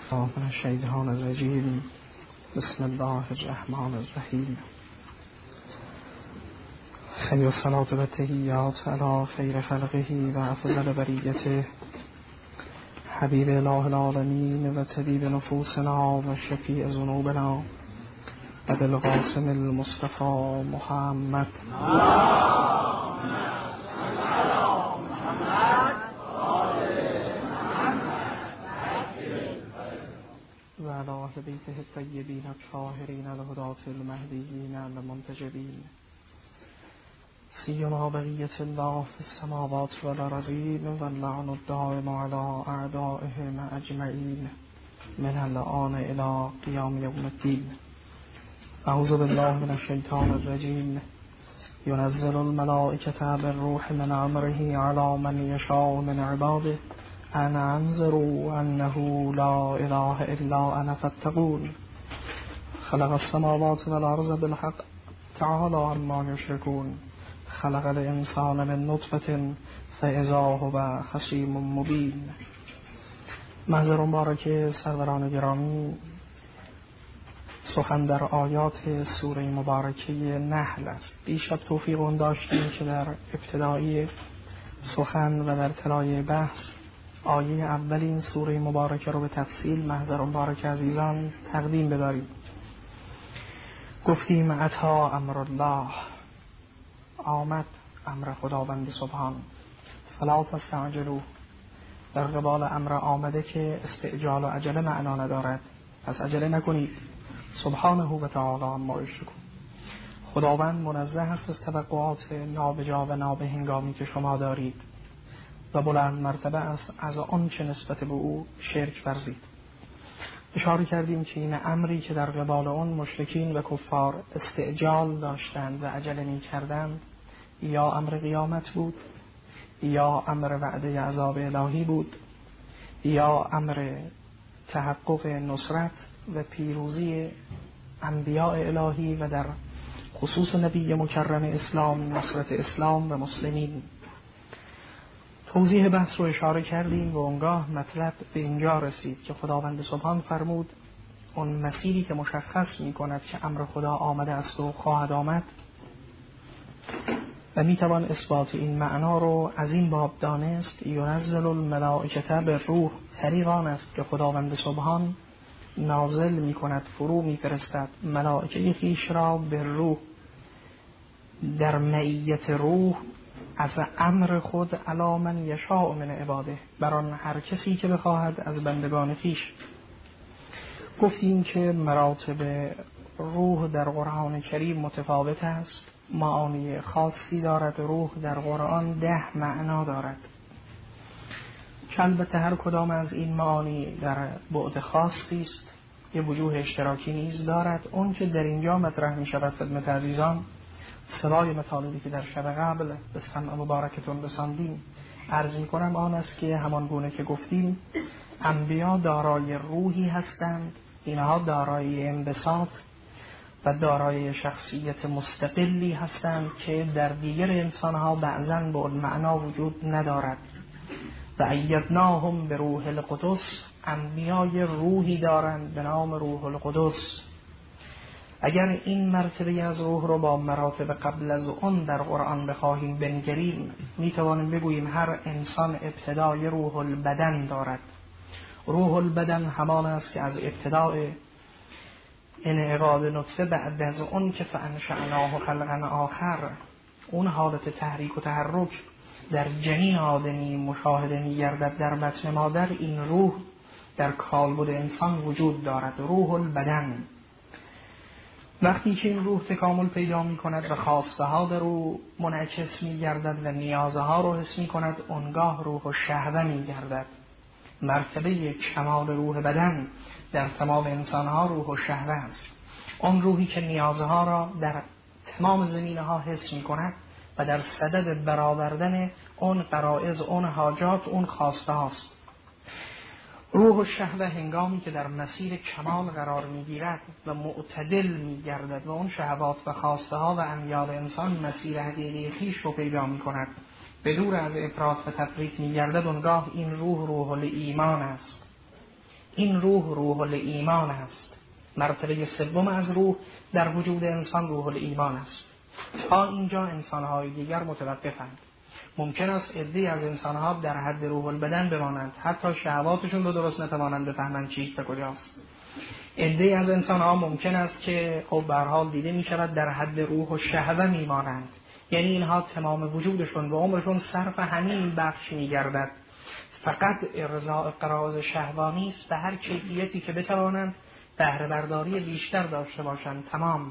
من الشیطان الرجیم. بسم الله الرحمن الرحیم. خیر الصلاة و التحیات علی خیر خلقه و افضل بریته حبیب اله العالمین و طبیب نفوسنا و شفیع ذنوبنا و بالقاسم المصطفى محمد و علی اهل بیته الطیبین الطاهرین الهداة المهدیین المنتجبین سیما بقیة الله في السماوات والأرضین و اللعن الدائم على اعدائهم اجمعین من الآن الى قیام یوم الدین. اعوذ بالله من الشیطان الرجیم. ينزل الملائكة بالروح من امره على من يشاء من عباده ان انذروا انه لا اله الا انا فاتقون. خلق السماوات والارض بالحق تعالى عما يشركون. خلق الانسان من نطفة فاذا هو خصیم مبین. محضر مبارک سروران گرامی، سخن در آیات سوره مبارکه نحل است. دیشب توفیق اون داشتیم که در ابتدایی سخن و در طلایه بحث آیه اولین سوره مبارکه رو به تفصیل محضر مبارک عزیزان تقدیم بداریم. گفتیم اتا امر الله، آمد امر خداوند سبحان. فلا تستعجلوا، در قبال امر آمده که استعجال و عجله معنا ندارد، پس عجله نکنید. سبحانه و تعالی عما یشرکون، خداوند منزه است از توقعات نابجا و نابهنگامی که شما دارید و بلند مرتبه است از آن چه نسبت به او شرک ورزید. اشاره کردیم که این امری که در قبال آن مشرکین و کفار استعجال داشتند و عجله می کردند، یا امر قیامت بود، یا امر وعده عذاب الهی بود، یا امر تحقق نصرت و پیروزی انبیاء الهی و در خصوص نبی مکرم اسلام نصرت اسلام و مسلمین. توضیح بحث رو اشاره کردیم و اونگاه مطلب به اینجا رسید که خداوند سبحان فرمود اون مسیری که مشخص می کند که امر خدا آمده است و خواهد آمد و می توان اثبات این معنا رو از این باب دانست. ینزل الملائکة بالروح، طریق آن است که خداوند سبحان نازل می کند، فرو می فرستد ملائکه خویش را به روح، در معیت روح از امر خود علی من یشاء من عباده، بر آن هر کسی که بخواهد از بندگان خویش. گفتیم که مراتب روح در قرآن کریم متفاوت است، معانی خاصی دارد. روح در قرآن 10 معنا دارد که البته هر کدام از این معانی در بعد خاصی است، یه وجوه اشتراکی نیز دارد. اون که در اینجا مطرح می شود خدمت عزیزان، سوای مطالبی که در شب قبل به سمع مبارکتون رساندیم عرض می کنم آن است که همان گونه که گفتیم انبیا دارای روحی هستند، اینها دارای انبساط و دارای شخصیت مستقلی هستند که در دیگر انسانها بعضاً به اون معنا وجود ندارد. و ایدناهم به روح القدس، انبیای روحی دارند به نام روح القدس. اگر این مرتبه از روح رو با مراتب قبل از اون در قرآن بخواهیم بنگریم، میتوانیم بگوییم هر انسان ابتدای روح البدن دارد. روح البدن همان است که از ابتدای انعقاد نطفه بعد از اون که فانشأناه خلقا آخر، اون حالت تحریک و تحرک در جنین آدمی مشاهده می‌گردد در بطن مادر، این روح در کالبد انسان وجود دارد، روح البدن. وقتی که این روح تکامل پیدا می کند و خواسته ها در او منعکس می گردد و نیازها رو حس می کند، اونگاه روح و شهوه می گردد. مرتبه کمال روح بدن در تمام انسان ها روح و شهوه است. اون روحی که نیازها را در تمام زمینه ها حس می کند و در صدد برآوردن اون غرایز، اون حاجات، اون خواسته هاست. روح و شهوه هنگامی که در مسیر کمال قرار میگیرد و معتدل میگردد و اون شهوات و خواسته ها و امیال انسان مسیر حقیقی خویش رو پیدا میکند، به دور از افراط و تفریط میگردد، اونگاه این روح روح الایمان است. این روح الایمان است. مرتبه سوم از روح در وجود انسان روح الایمان است. تا اینجا انسان‌های دیگر متوقفند. ممکن است عده‌ای از انسان‌ها در حد روح البدن بمانند، حتی شهواتشون رو درست نتوانند بفهمند چیست و کجاست. عده‌ای از انسان‌ها ممکن است که خب به هر حال دیده می‌شود در حد روح و شهوه میمانند، یعنی اینها تمام وجودشون و عمرشون صرف همین بخش می‌گردد، فقط ارضاء غرایز شهوانی است به هر کیفیتی که بتوانند بهره برداری بیشتر داشته باشند. تمام.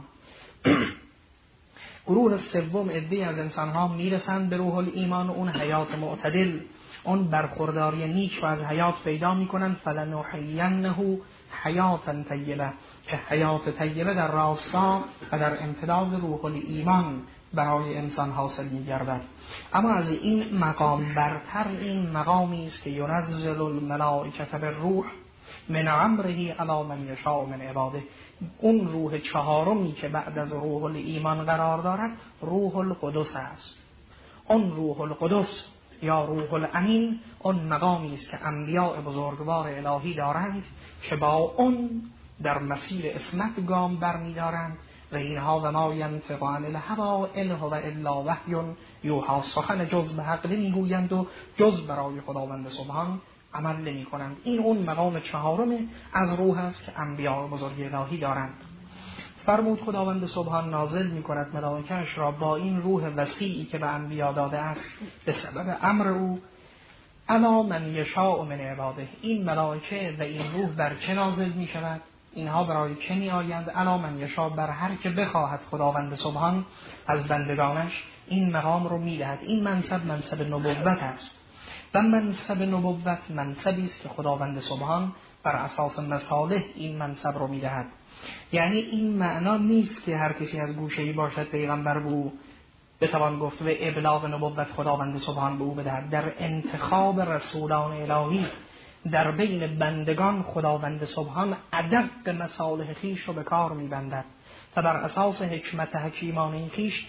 گروه سوم عده‌ای از انسان‌ها میرسند به روح الایمان و اون حیات معتدل، اون برخورداری نیک و از حیات پیدا میکنند. فلنحینه حیاتا طیبه، که حیات طیبه در راستا و در امتداد روح الایمان برای انسان حاصل میگردد. اما از این مقام برتر این مقامی است که ینزل الملائکه بالروح من امره علی من یشاء من عباده. اون روح چهارمی که بعد از روح الایمان قرار دارد روح القدس است. اون روح القدس یا روح الامین اون مقامی است که انبیاء بزرگوار الهی دارند که با اون در مسیر عصمت گام برمی‌دارند و اینها و ما ینطق عن الهوی ان هو الا وحی یوحی، سخن جز به حق نمیگویند و جز برای خداوند سبحان عمل نمی کنند. این اون مقام چهارم از روح است که انبیاء بزرگ الهی دارند. فرمود خداوند سبحان نازل می کند ملائکه‌اش را با این روح وسیعی که به انبیا داده است به سبب امر او الا من یشاء من عباده. این ملائکه و این روح بر چه نازل می شود؟ اینها برای چه می آیند؟ الا من یشاء، بر هر که بخواهد خداوند سبحان از بندگانش این مقام رو می دهد. این منصب نبوت است و منصب نبوت منصبی است که خداوند سبحان بر اساس مصالح این منصب رو میدهد. یعنی این معنا نیست که هر کسی از گوشه‌ای باشد پیغمبر به او بتوان گفت و ابلاغ نبوت خداوند سبحان به او بدهد. در انتخاب رسولان الهی در بین بندگان خداوند سبحان ادق مصالح خویش رو به کار میبندد و بر اساس حکمت حکیمانه خویش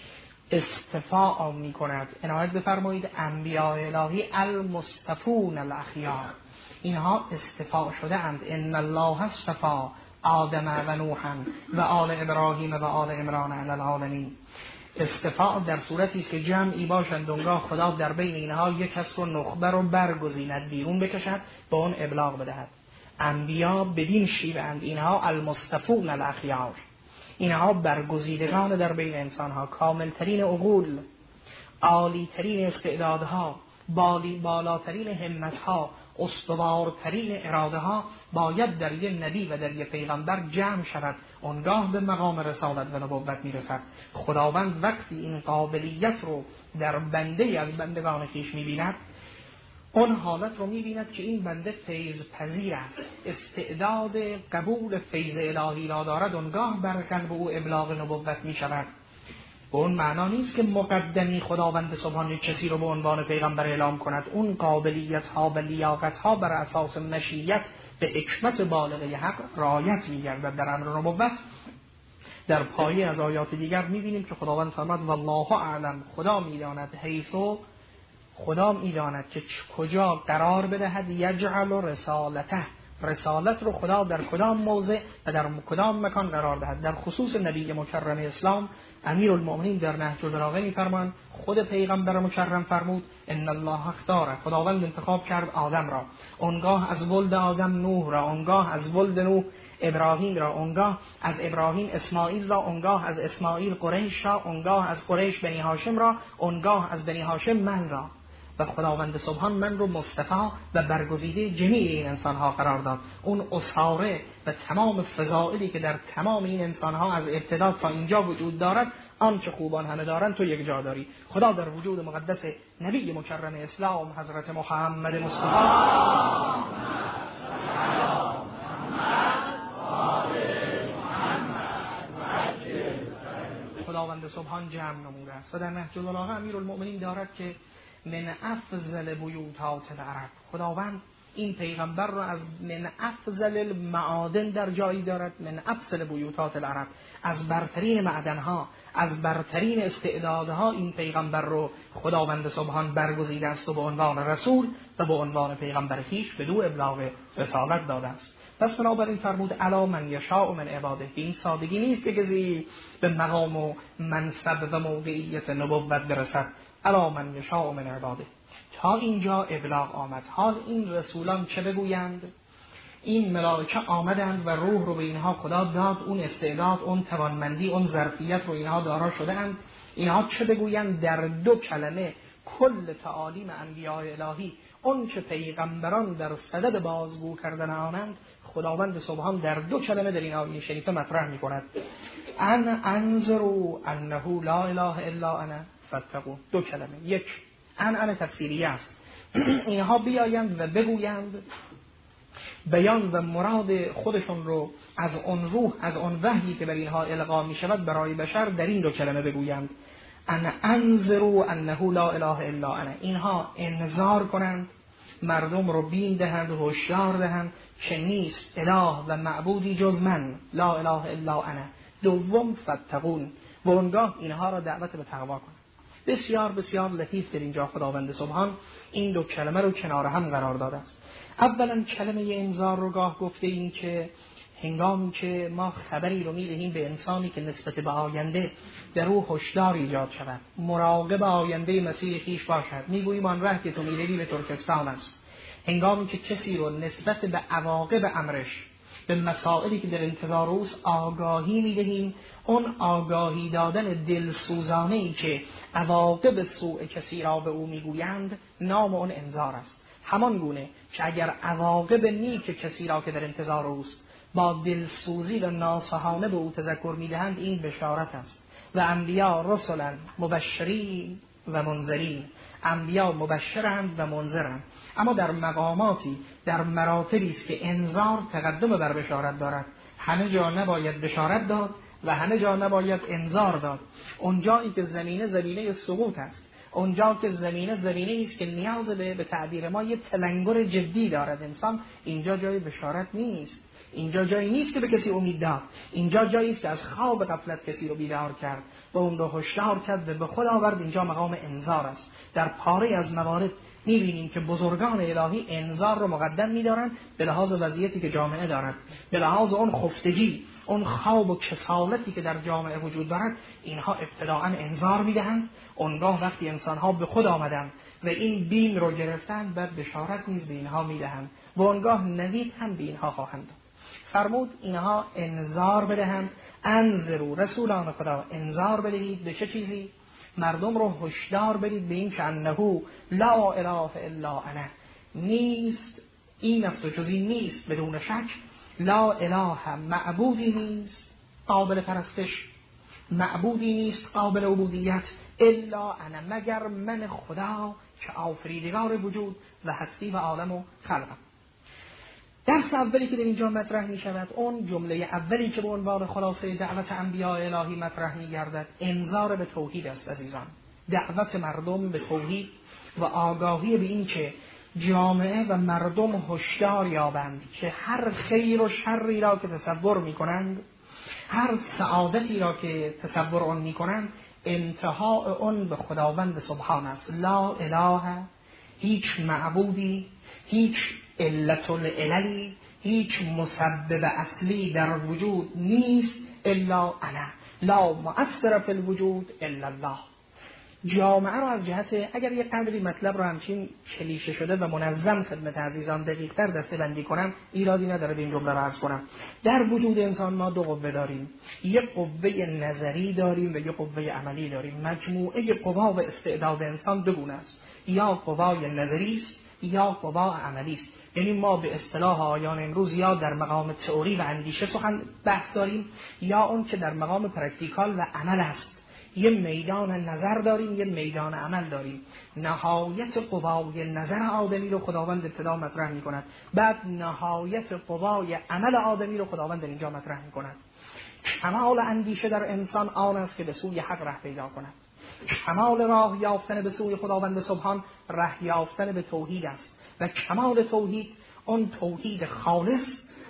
استفاء می کند. عنایت بفرمایید انبیاء الهی المصطفون الاخیار، اینها استفاء شده اند. ان الله اصطفى آدم و نوحا و آل ابراهیم و آل عمران علی العالمین. استفاء در صورتی است که جمعی باشند اونگاه خدا در بین اینها یک کس رو نخبه رو برگزیند، بیرون بکشد، با اون ابلاغ بدهد. انبیا بدین شیوه اند، اینها المصطفون الاخیار، اینها برگزیدگان در بین انسانها، کاملترین عقول، عالیترین استعدادها، بالاترین همتها، استوارترین اراده ها باید در یک نبی و در یک پیغمبر جمع شود، اونگاه به مقام رسالت و نبوت میرسد. خداوند وقتی این قابلیت رو در بنده از بندگان خویش میبیند، اون حالت رو میبیند که این بنده فیض پذیر است، استعداد قبول فیض الهی را دارد، اونگاه بر قلب او ابلاغ نبوت میشود. به اون معنا نیست که مقدمی خداوند سبحان کسی رو به عنوان پیغمبر اعلام کند. اون قابلیت ها و لیاقت ها بر اساس مشیت به حکمت بالغه حق رعایت می‌گردد در امر نبوت. در پایه از آیات دیگر می‌بینیم که خداوند فرمود والله اعلم، خدا می‌داند، حیثو خدا می‌داند که کجا قرار بدهد یجعل رسالته، رسالت رو خدا در کدام موضع و در کدام مکان قرار دهد. در خصوص نبی مکرم اسلام امیرالمؤمنین در نهج البلاغه می‌فرمایند خود پیغمبر مکرم فرمود ان الله اختار، خداوند انتخاب کرد آدم را، اونگاه از ولد آدم نوح را، اونگاه از ولد نوح ابراهیم را، اونگاه از ابراهیم اسماعیل را، اونگاه از اسماعیل قریش را، اونگاه از قریش بنی هاشم را، اونگاه از بنی هاشم من را. و خداوند سبحان من رو مصطفی و برگزیده جمیع این انسانها قرار داد. اون اساره و تمام فضائلی که در تمام این انسانها از ابتدا تا اینجا وجود دارد، آنچه خوبان همه دارند تو یک جا داری. خدا در وجود مقدس نبی مکرم اسلام حضرت محمد مصطفی خداوند سبحان جمع نموده است. و در نهج البلاغه امیرالمؤمنین دارد که من افضل بیوتات العرب، خداوند این پیغمبر را از من افضل المعادن در جایی دارد، من افضل بیوتات العرب، از برترین معدنها، از برترین استعدادها این پیغمبر رو خداوند سبحان برگزیده است و به عنوان رسول و به عنوان پیغمبر خویش بدو ابلاغ رسالت داده است. پس بنابراین فرمود الا من یشاء من عباده. این سادگی نیست که کسی به مقام و منصب و موقعیت نبوت برسد. الا من یشاء من عباده. تا اینجا ابلاغ آمد. حال این رسولان چه بگویند؟ این ملائکه آمدند و روح رو به اینها خدا داد، اون استعداد، اون توانمندی، اون ظرفیت رو اینها دارا شده‌اند. اینها چه بگویند؟ در دو کلمه کل تعالیم انبیاء الهی، اون که پیغمبران در صدد بازگو کردن آنند، خداوند سبحان در دو کلمه در این آیه شریفه مطرح می‌کند. انذروا انه لا اله الا انا فاتقون. دو کلمه. یک ان تفسیریه است. اینها بیایند و بگویند، بیان و مراد خودشون رو از اون روح، از اون وحی که بر اینها القا می شود برای بشر در این دو کلمه بگویند. انذروا انه لا اله الا انا. اینها انذار کنند، مردم رو بین دهند و هشدار دهند که نیست اله و معبودی جز من، لا اله الا انا. دوم فاتقون، و اونگاه اینها را دعوت به تقوا کنند. بسیار بسیار لطیف در اینجا خداوند سبحان این دو کلمه رو کنار هم قرار داده است. اولا کلمه انذار رو گاه گفته این که هنگامی که ما خبری رو میدهیم به انسانی که نسبت به آینده در او هشدار ایجاد شود، مراقب آینده مسیر خویش باشد، میگوییم آن ره که تو میروی به ترکستان است. هنگامی که کسی رو نسبت به عواقب امرش، به مسائلی که در انتظار اوست آگاهی میدهیم، اون آگاهی دادن دلسوزانه‌ای که عواقب سوء کسی را به او میگویند نام اون انذار است. همان گونه که اگر عواقب نیک کسی را که در انتظار اوست با دلسوزی و ناصحانه به او تذکر میدهند، این بشارت است. و انبیا رسلا مبشرین و منذرین، انبیا مبشرند و منذرند، اما در مقاماتی، در مراتبی است که انذار تقدم بر بشارت دارد. همه جا نباید بشارت داد و همه جا نباید انذار داد. اونجایی که زمینه سقوط است، اونجا که زمینه است که نیاز به تعبیر ما یه تلنگر جدی دارد انسان، اینجا جای بشارت نیست. اینجا جایی نیست که به کسی امید داد. اینجا جایی است که از خواب غفلت کسی رو بیدار کرد و اون رو هشدار کرد و به خود آورد. اینجا مقام انذار است. در پاره از موارد می‌بینیم که بزرگان الهی انذار رو مقدم می‌دارند به لحاظ وضعیتی که جامعه دارد، به لحاظ اون خفتگی، اون خواب و کسالتی که در جامعه وجود دارد. اینها ابتداءً انذار می‌دهند. اونگاه وقتی انسان‌ها به خود آمدند و این دین رو گرفتند، بعد بشارت نیز به اینها می‌دهند و اونگاه نوید هم به اینها خواهند. فرمود اینها انذار بدهند. انذروا، رسولان خدا انذار بدهید به چه چیزی؟ مردم رو هشدار بدید به این که انه لا اله الا انا، نیست این است و جز این نیست بدون شک. لا اله، معبودی نیست قابل پرستش، معبودی نیست قابل عبودیت، الا انا، مگر من خدا که آفریدگار وجود و هستی و عالم و خلقم. درس اولی که در اینجا مطرح می شود، اون جمله اولی که به عنوان خلاصه دعوت انبیاء الهی مطرح می گردد، انذار به توحید است. عزیزان، دعوت مردم به توحید و آگاهی به این که جامعه و مردم هشدار یابند که هر خیر و شری را که تصور می کنند، هر سعادتی را که تصور آن می کنند، انتهای آن به خداوند سبحان است. لا اله، هیچ معبودی، هیچ علت العلل، هیچ مسبب اصلی در وجود نیست الا انا، لا مؤثر فی الوجود الا الله. جامعه رو از جهت، اگر یک قدری مطلب رو همچین کلیشه شده و منظم خدمت عزیزان دقیق‌تر دسته بندی کنم، ایرادی نداره این جمله رو عرض کنم. در وجود انسان ما دو قوه داریم، یک قوه نظری داریم و یک قوه عملی داریم. مجموعه قوا و استعداد انسان دو گونه است، یا قوای نظری است یا قوا عملی است. یعنی ما به اصطلاح آیان امروز یا در مقام تئوری و اندیشه سخن بحث داریم، یا اون که در مقام پرکتیکال و عمل است. یه میدان نظر داریم، یه میدان عمل داریم. نهایت قوای نظر آدمی رو خداوند ابتدا مطرح می کند، بعد نهایت قوای عمل آدمی رو خداوند اینجا مطرح می کند. کمال اندیشه در انسان آن است که به سوی حق راه پیدا کند. کمال راه یافتن به سوی خداوند سبحان راه یافتن به توحید است و کمال توحید اون توحید خالص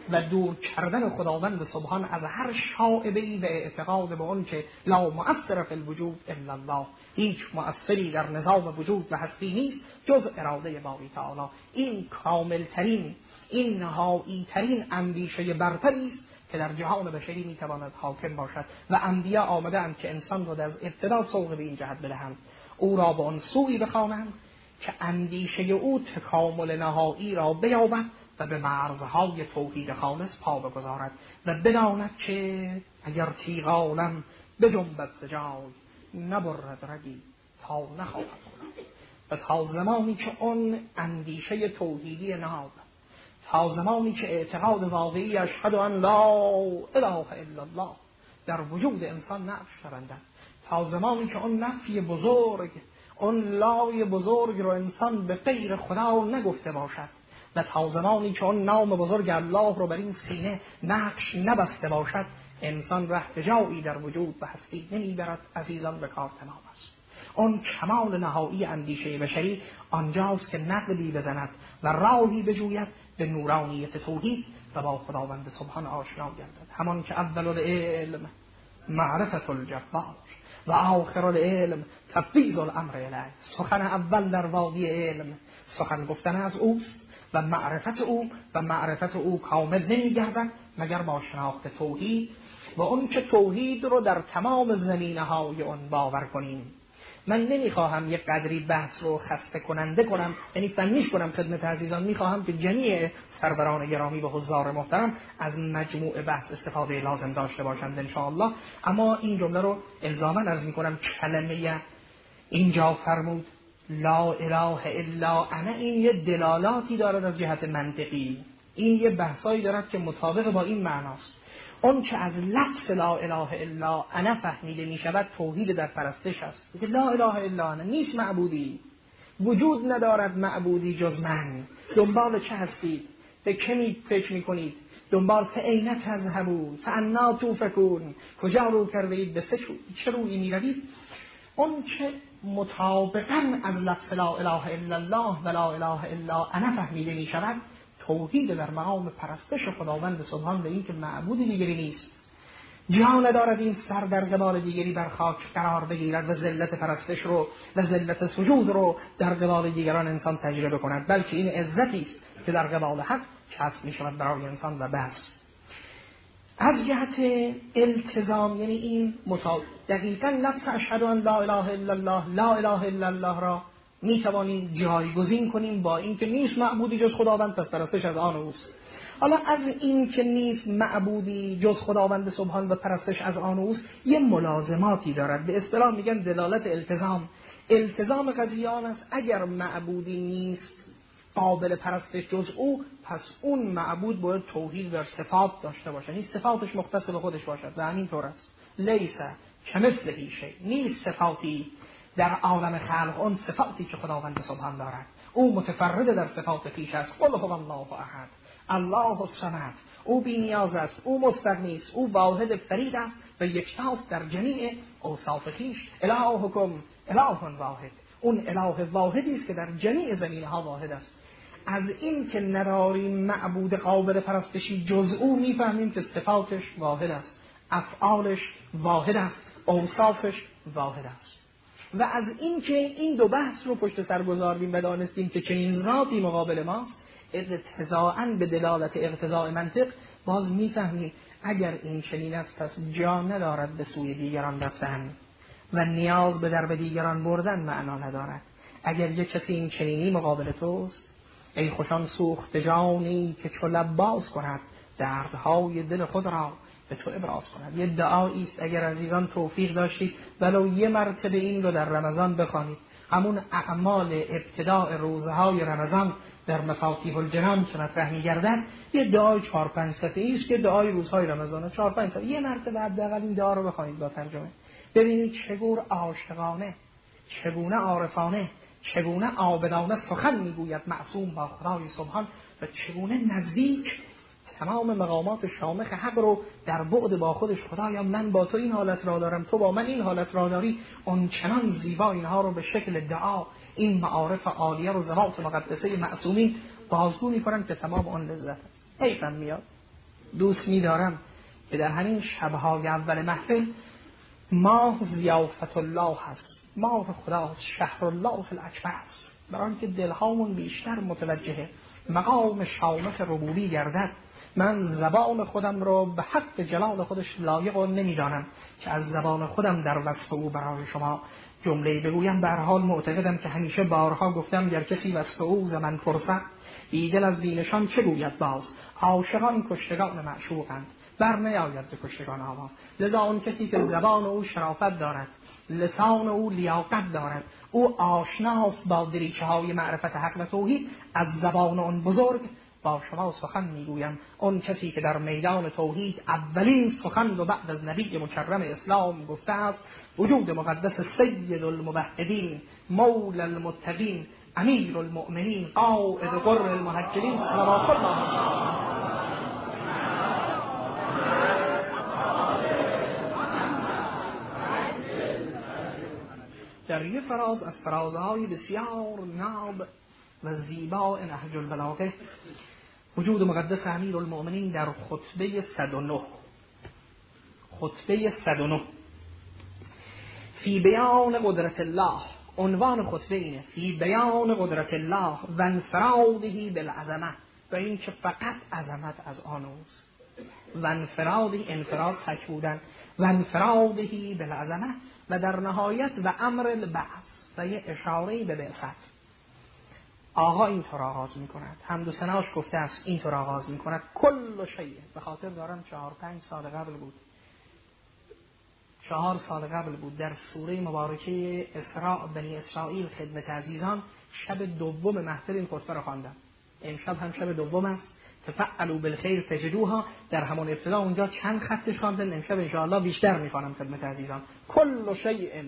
و دور کردن خداوند سبحان از هر شائبه‌ای و اعتقاد به اون که لا مؤثر فی الوجود الا الله، هیچ مؤثری در نظام وجود و هستی نیست جز اراده باری تعالی. این کاملترین، این نهایی ترین اندیشه برتری است که در جهان بشری میتواند حاکم باشد و انبیا آمدند که انسان را از ابتدا سوق به این جهت بدهند، او را به آن سوی بخوانند که اندیشه او تکامل نهایی را بیابد و به مرزهای توحید خالص پا بگذارد و بداند که اگر تیغ عالم بجنبد ز جای، نبرد رگی تا نخواهد کناد. و تا زمانی که اون اندیشه توحیدی ناب، تا زمانی که اعتقاد واقعی اشهد ان لا اله الا الله در وجود انسان نقش شوندد، تا زمانی که اون نفی بزرگ، اون لای بزرگ رو انسان به غیر خدا نگفته باشد و تا زمانی که اون نام بزرگ الله رو بر این سینه نقش نبسته باشد، انسان ره به جایی در وجود و هستی نمیبرد. عزیزان به کار تمام است. اون کمال نهایی اندیشه بشری آنجاست که نقدی بزند و راهی بجوید به نورانیت توحید و با خداوند سبحان آشنا گردد. همان که اول العلم معرفت الجبار و آخر العلم تفویض الامر الیه. سخن اول در وادی علم سخن گفتن از اوست و معرفت او کامل نمی‌گردد مگر با شناخت توحید و اون که توحید رو در تمام زمینه‌های اون باور کنیم. من نمیخواهم یک قدری بحث رو خسته کننده کنم، یعنی فنیش کنم خدمت عزیزان. میخواهم که جمیع سروران گرامی و حضار محترم از مجموع بحث استفاده لازم داشته باشند انشاءالله. اما این جمله رو الزاما عرض میکنم، کلمه اینجا فرمود لا اله الا انا، این یه دلالاتی دارد از جهت منطقی، این یه بحثایی دارد که مطابق با این معناست. اون که از لفظ لا اله الا انا فهمیده می شود توحید در پرستش است. که لا اله الا انا، نیست معبودی، وجود ندارد معبودی جز من. دنبال چه هستید؟ به که فکر می کنید؟ دنبال فاین تذهبون فانا توفکون، کجا رو کردید؟ به چه رویی می روید؟ اون که مطابقاً از لفظ لا اله الا الله و لا اله الا انا فهمیده می شود توحید در مقام پرستش خداوند سبحان، به این که معبود دیگری نیست. جا ندارد این سر در قبال دیگری بر خاک قرار بگیرد و ذلت پرستش رو و ذلت سجود رو در قبال دیگران انسان تجربه کند، بلکه این عزتی است که در قبال حق کسب می شود برای انسان و بس. از جهت التزام، یعنی این دقیقاً لفظ اشهد ان لا اله الا الله، لا اله الا الله را می توانیم جایگزین کنیم با این که نیست معبودی جز خداوند، پس پرستش از آن اوست. حالا از این که نیست معبودی جز خداوند سبحان و پرستش از آن اوست یه ملازماتی دارد، به اصطلاح میگن دلالت التزام. التزام قضیه آن است اگر معبودی نیست قابل پرستش جز او، پس اون معبود باید توحید در صفات داشته باشه، یعنی صفاتش مختص به خودش باشد و همین طور است. لیس کمثله شیء، نیست صفاتی در عالم خلق اون صفاتی که خداوند سبحان دارد. او متفرد در صفات خویش است. قل هو الله احد الله الصمد، او بی نیاز است، او مستغنی است، او واحد فرید است و یکتاست در جمیع اوصاف خویش. الهکم اله واحد، اون اله واحدی است که در جمیع زمینه‌ها واحد است. از این که نداریم معبود قابل پرستشی جز او میفهمیم که صفاتش واحد است، افعالش واحد است، اوصافش واحد است. و از این که این دو بحث رو پشت سر گذاردیم و دانستیم که چنین ذاتی مقابل ماست، اقتضاءً به دلالت اقتضاء منطق باز میفهمیم اگر این چنین است پس جا ندارد به سوی دیگران رفتن و نیاز به درب دیگران بردن معنا ندارد. اگر یک کسی این چنینی مقابل توست، ای خوشان سوخت جانی که چو لب باز کند دردهای دل خود را به تو ابراز کند. یه دعایی است اگر عزیزان توفیق داشتید ولو یه مرتبه این رو در رمضان بخوانید، همون اعمال ابتداء روزهای رمضان در مفاتیح الجنان که مطرح می‌گردد، یه دعای 4-5 صفحه‌ای است که دعای روزهای رمضان 4-5 صفحه، یه مرتبه حداقل این دعا رو بخوانید با ترجمه، ببینید چگونه عاشقانه، چگونه عارفانه، چگونه عابدانه سخن میگوید معصوم با خدای سبحان و چگونه نزدیک تمام مقامات شامخ حق رو در بعد با خودش، خدایا من با تو این حالت را دارم، تو با من این حالت را داری، اون چنان زیبا اینها رو به شکل دعا، این معارف عالیه و ذوات مقدسه معصومی بازگو می‌کنن که تمام آن لذت است. حیفم میاد دوست می‌دارم که در همین شب‌های اول محفل ماه ضیافت الله هست، ماه خداست، شهر الله الاکبر است، برای آنکه دلهامون بیشتر متوجه مقام شامت ربوبی گردد. من زبان خودم رو به حق جلال خودش لایق و نمیدانم که از زبان خودم در وصف او برای شما جمله بگویم. به هر حال معتقدم که همیشه بارها گفتم گر کسی وصف او زمن فرصت، بیدل از بینشان چه گوید باز. عاشقان کشتگان معشوقند، بر نیاید ز کشتگان آواز. لذا اون کسی که زبان او شرافت دارد، لسان او لیاقت دارد، او آشناست با دریچه های معرفت حق و توحید، از زبان اون بزرگ با شما سخن میگویم. اون کسی که در میدان توحید اولین سخن رو بعد از نبی مکرم اسلام گفته است، وجود مقدس سید الموحدین، مولا المتقین، امیر المؤمنین، قائد غر المهجرین، صلوات الله علیه. در یک فراز از فرازهای بسیار ناب و زیبا نهج البلاغه، وجود مقدس امیر المؤمنین در خطبه 109 فی بیان قدرت الله، عنوان خطبه اینه فی بیان قدرت الله و انفراده بالعظمه، و این که فقط عظمت از آن اوست. و انفراده، انفراد تک بودن، و انفراده بالعظمه، و در نهایت و امر البعث و یه اشاره به بعثت. آقا اینطور آغاز می کند، حمد و ثناش گفته است اینطور آغاز می کند کل شیء. به خاطر دارم 4-5 سال قبل بود، 4 سال قبل بود، در سوره مبارکه اسراء بنی اسرائیل خدمت عزیزان شب دوم محفل این خطبه را خواندم. امشب هم شب دوم است. تفعلوا بالخیر تجدوها، در همون ابتدا اونجا چند خطش خواندم، امشب ان شاء الله بیشتر میخوانم خدمت عزیزان. کل شیء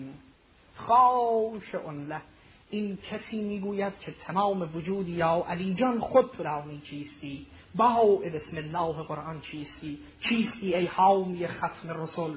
خاشع له، این کسی میگوید که تمام وجود یا علی جان خود تو دانی چیستی، با بسم الله قرآن چیستی ای حامی ختم رسول،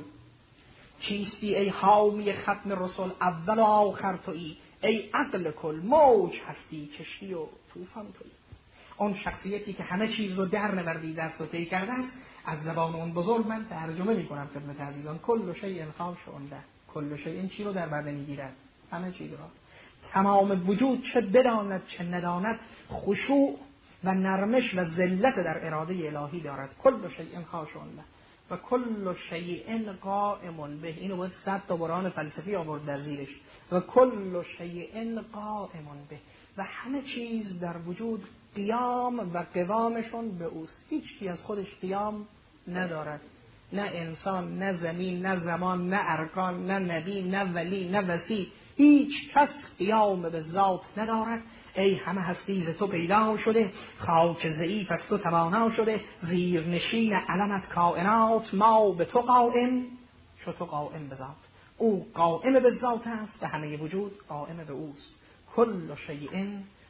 چیستی ای حامی ختم رسول، اول و آخر تویی، ای عقل کل، موج هستی، کشتی و طوفان تویی. اون شخصیتی که همه چیز رو در نوردی، دست و پی کرده است. از زبان اون بزرگ من ترجمه میکنم خدمت عزیزان. کل شیء خاشع له، کل شیء چی رو در بر میگیرد؟ همه چیز را. تمام وجود چه بداند چه نداند خشوع و نرمش و ذلت در اراده الهی دارد. کل شیء خاشع له و کل شیء قائم به. اینو باید 100 تا برهان فلسفی آورد در زیرش. و کل شیء قائم به، و همه چیز در وجود قیام و قوامشون به اوست. هیچ کی از خودش قیام ندارد، نه انسان، نه زمین، نه زمان، نه ارکان، نه نبی، نه ولی، نه وصی. هیچ کس قیام به ذات ندارد. ای همه هستی ز تو پیدا شده، خاک ضعیف از تو توانا شده، زیرنشین علمت کائنات، ما به تو قائم شو تو قائم به ذات. او قائم به ذات است و همه وجود قائم به اوست. کل شیء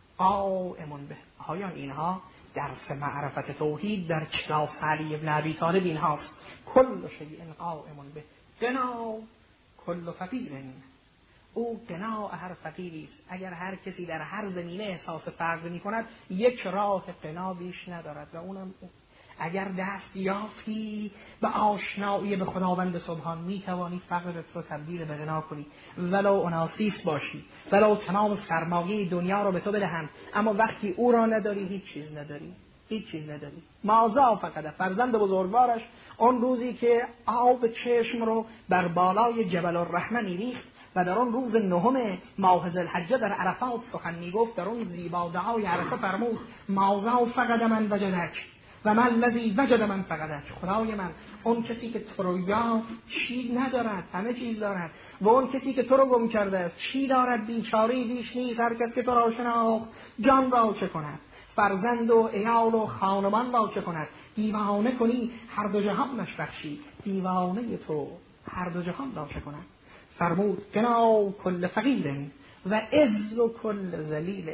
قائم به. آیا اینها درس معرفت توحید در کلاس علی بن ابی طالب اینهاست. کل شیء قائم به غنا کل فقیر، او غنا هر فقیری است. اگر هر کسی در هر زمینه احساس فقر می‌کند، یک راه غنا بیش ندارد و اونم اگر دست یافتی به آشنایی به خداوند سبحان، میتوانی فقرت رو تبدیل به غنا کنی. ولو اناسیس باشی، ولو تمام سرمایه دنیا رو به تو بدهند، اما وقتی او را نداری هیچ چیز نداری، هیچ چیز نداری. مازا فقط فرزند بزرگوارش اون روزی که آب چشم رو بر بالای جبل الرحمه میریخت و در اون روز 9 ماه ذوالحجه در عرفات سخن میگفت، در اون زیبا دعای عرفه فرمود مازا فقد من وجدک و من الذی وجد من فقدک. خدای من، اون کسی که تو رو یافت چی ندارد، همه چیز دارد، و اون کسی که تو رو گم کرده است چی دارد؟ بیچاری بیش نیست. هر کس که تو را شناخت جان را چه کند، فرزند و عیال و خانمان را چه کند. دیوانه کنی هر دو جهانش بخشی، دیوانه تو هر دو جهان را چه کند. فرمود غنا کل فقیر و عز کل ذلیل.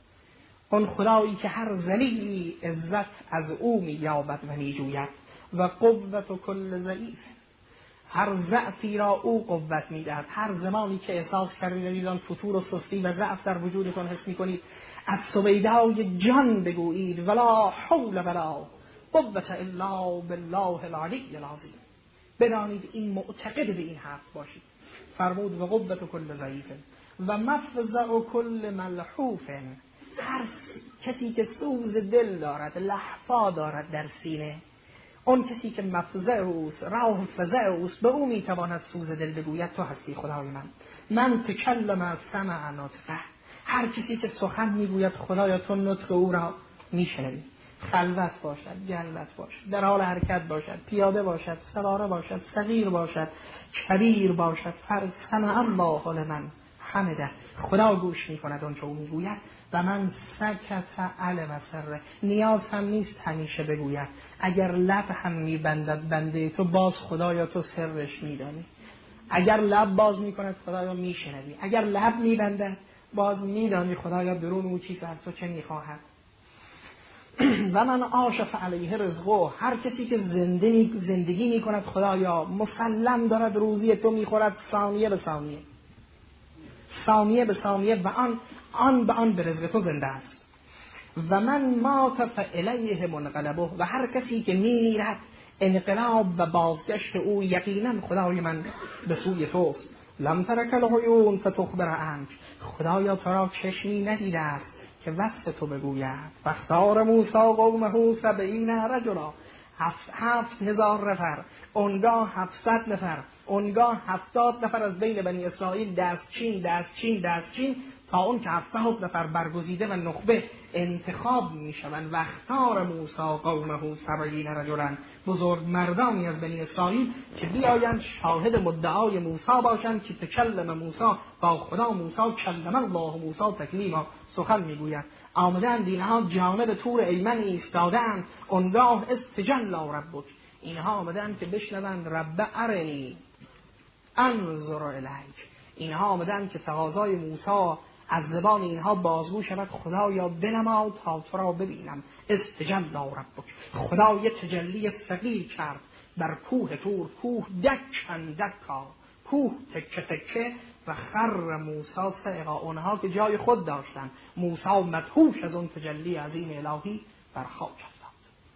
اون خدایی که هر ذلیلی عزت از او می‌یابد و می‌جوید، و قوت و کل ضعیف، هر ضعفی را او قوت می‌دهد. هر زمانی که احساس کردید عزیزان فتور و سستی و ضعف در وجودتون حس می‌کنید، از سویدای جان بگویید ولا حول ولا قوة الا بالله العلی العظیم. بدانید این معتقد به این حرف باشید. فرمود و قوت کل ضعیف و مفزع کل ملحوف. هر کسی که سوز دل دارد، لحفا دارد در سینه، اون کسی که مفزع اوست، راه فزع اوست، به او میتواند سوز دل بگوید تو هستی خدای من تکلم سمع نطفه. هر کسی که سخن میگوید خدایا تو نطق او را میشنوی. خلوت باشد، جلوت باشد، در حال حرکت باشد، پیاده باشد، سواره باشد، صغیر باشد، کبیر باشد، فرد سمع الله لمن حمده. خدا گوش میکند اون چه او میگوید. و من سکت علم سره. نیاز هم نیست همیشه بگوید. اگر لب هم میبندد بنده تو، باز خدایا تو سرش میدانی. اگر لب باز میکند خدایا میشنوی. اگر لب میبندد باز میدانی خدایا درون او چیز از تو چه میخواهد. و من عاشف علیه رزقه. هر کسی که زندگی میکند خدایا مسلم دارد روزی تو میخورد، ثانیه به ثانیه، ثانیه به ثانیه، و آن به آن به رزق تو زنده است. و من مات فالیه منقلبه. و هر کسی که میمیرد انقلاب و بازگشت او یقینا خدای من به سوی توست. لم ترک العیون فتخبر عنک. خدایا تو را چشمی ندیده است که وصف تو بگوید. و اختار موسی قومه 70 رجلا. 7,000 نفر، اونگاه 700 نفر، اونگاه 70 نفر از بین بنی اسرائیل دستچین تا اون که 70 نفر برگزیده و نخبه انتخاب میشوند. و اختار موسی قومه 70 رجلا. بزرگ مردانی از بنی اسرائیل که بیایند شاهد مدعای موسی باشند که تکلم موسی، با خدا موسی کلم الله موسی تکلیما، سخن میگوید. آمدند اینها جانب طور ایمن ایستادند. اونگاه استجلا ربک. اینها آمدند که بشنوند رب ارنی انظر الیک. اینها آمدند که تقاضای موسی از زبان اینها بازگو شود. خدایا بنما تا تو را ببینم. استجلا ربک. خدا یه تجلی صغیر کرد بر کوه طور. کوه دکن دکا، کوه تکه تکه. و خر موسی صعقا. اونها که جای خود داشتن، موسی مدهوش از اون تجلی عظیم الهی بر خاک افتاد.